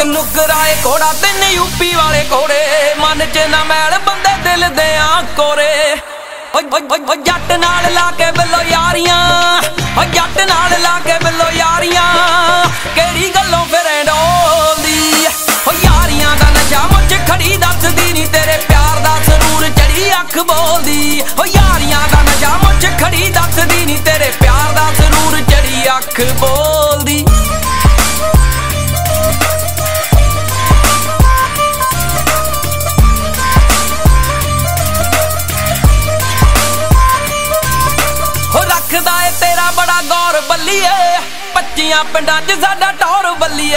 नुकराए घोड़ा तेन यूपी वाले घोड़े मन च ना मैल बंदे दिल दे कोरे जट नाल ला के बिलो यारियां जट नाल ला के बिलो यारियां केड़ी गल्लों फिर डोलदी यारियां दा नशा मुझ खड़ी दसदी नी तेरे प्यार दा सरूर चढ़ी अख बोलदी यारियां दा नशा मुझ खड़ी दसदी नी तेरे प्यार दा सरूर चढ़ी अख बोलदी तेरा बड़ा गौर बल्लीए 25 पिंडां च साडा टौर बल्लीए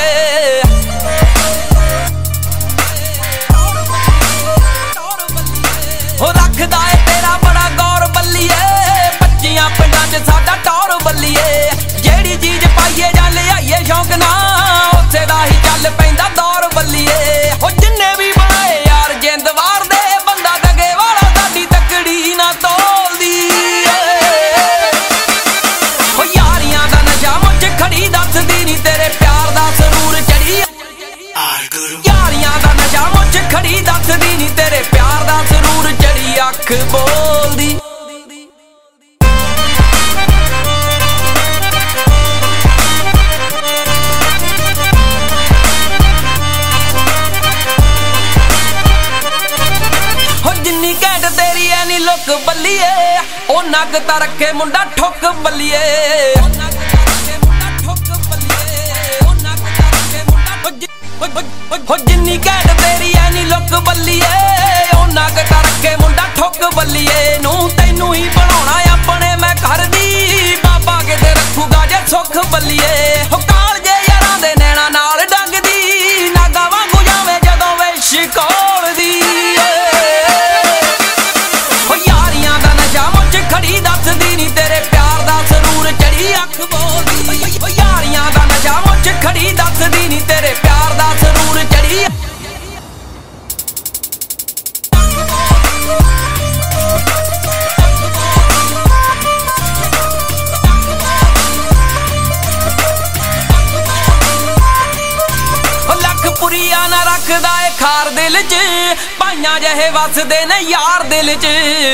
रखदा है तेरा बड़ा गौर बल्लीए 25 पिंडां च साडा टौर बल्लीए जेड़ी चीज पाइए जां लियाइए शौक ना उसे दा ही चल पैंदा दौर बल्लीए जिन्ने भी बनाए यार जिंद वार दे बंदा दगे वाला साडी तकड़ी ना तोलदी खड़ी दसदी नी तेरे प्यार दा सरूर चढ़ी यारियां दा नशा मुझ खड़ी दसदी नी तेरे प्यार दा सरूर चढ़ी अख बोलदी जिन्नी घैंट तेरी ऐ नी लुक बल्लीए ओ नग ता रखे मुंडा ठुक बल्लीए जिन्नी घैंट तेरी ऐ नी लुक बल्लीए ओ नग ता रखे मुंडा ठुक बल्लीए नू तैनू ही बनाउणा अपने मैं घर दी बाबा किते रखूगा जे सुख बल्लीए काल जे यारां दे नैणा नाल डंगदी नागा वांगू जावे जदों विश कोलदी यारियां दा नशा मुझ खड़ी दसदी नी तेरे प्यार दा सरूर चढ़ी अख बोलदी यारियां दा नशा मुझ खड़ी दसदी नी तेरे प्यार दा सरूर चढ़ी लखपुरिया ना रखदा है खार दिल च भाइयां जहे वसदे ने यार दिल च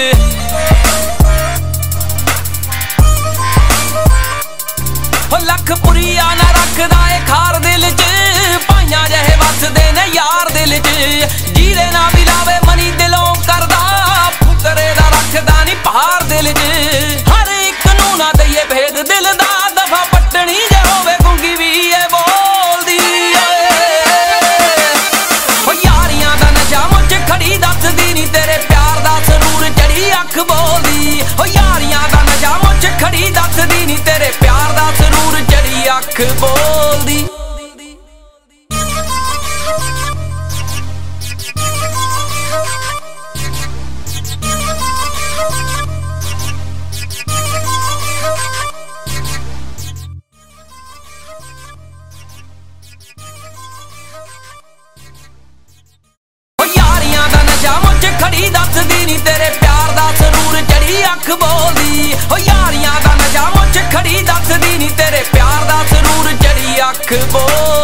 लखपुरिया ना रखदा है खार दिल च भाइयां जहे वसदे ने यार दिल च जीरे ना भी लावे मनी दिलों करदा फुकरे दा रखदा नी पहाड़ दिल च हर एक नू ना दईए भेद दिल दा दफा पट्टनी जे होवे गुंगी भी ए बोलदी यारियां दा नशा मुझ खड़ी दसदी नी तेरे प्यार दा सरूर चढ़ी अख बोलदी यारियां दा नशा मुझ खड़ी दसदी नी तेरे प्यार दा सरूर चढ़ी अख बोलदी यारियां दा नशा मुझ खड़ी दसदी नी तेरे प्यार दा सरूर चढ़ी अख बोलदी यारियां दा नशा मुझ खड़ी दसदी नी तेरे प्यार दा सरूर चढ़ी अख बोलदी